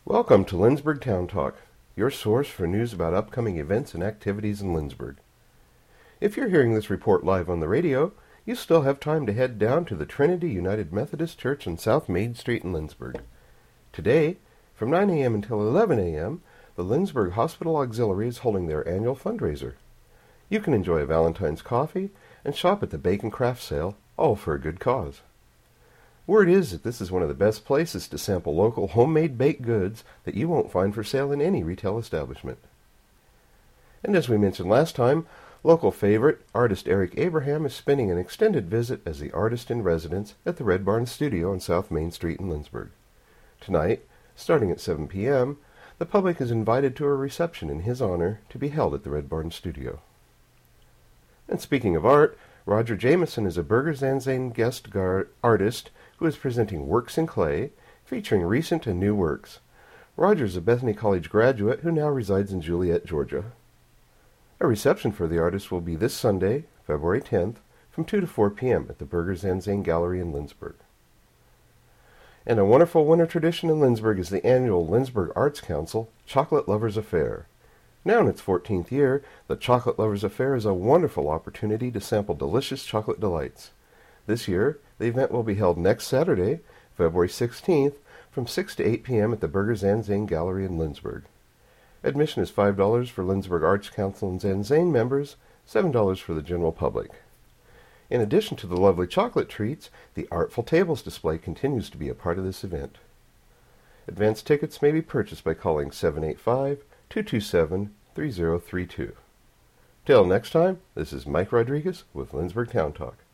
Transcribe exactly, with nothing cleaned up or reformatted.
Welcome to Lindsborg Town Talk, your source for news about upcoming events and activities in Lindsborg. If you're hearing this report live on the radio, you still have time to head down to the Trinity United Methodist Church on South Main Street in Lindsborg. Today, from nine a.m. until eleven a.m., the Lindsborg Hospital Auxiliary is holding their annual fundraiser. You can enjoy a Valentine's coffee and shop at the Bacon Craft Sale, all for a good cause. Word is that this is one of the best places to sample local homemade baked goods that you won't find for sale in any retail establishment. And as we mentioned last time, local favorite, artist Eric Abraham is spending an extended visit as the artist in residence at the Red Barn Studio on South Main Street in Lindsborg. Tonight, starting at seven p.m., the public is invited to a reception in his honor to be held at the Red Barn Studio. And speaking of art, Roger Jameson is a Burger-Zanzane guest gar- artist who is presenting Works in Clay, featuring recent and new works. Roger is a Bethany College graduate who now resides in Juliet, Georgia. A reception for the artist will be this Sunday, February tenth, from two to four p.m. at the Burger-Zanzane Gallery in Lindsborg. And a wonderful winter tradition in Lindsborg is the annual Lindsborg Arts Council Chocolate Lovers Affair. Now in its fourteenth year, the Chocolate Lovers Affair is a wonderful opportunity to sample delicious chocolate delights. This year, the event will be held next Saturday, February sixteenth, from six to eight p.m. at the Burger-Zanzane Gallery in Lindsborg. Admission is five dollars for Lindsborg Arts Council and Zanzane members, seven dollars for the general public. In addition to the lovely chocolate treats, the Artful Tables display continues to be a part of this event. Advance tickets may be purchased by calling seven eight five, two two seven, three zero three two. Till next time, this is Mike Rodriguez with Lindsborg Town Talk.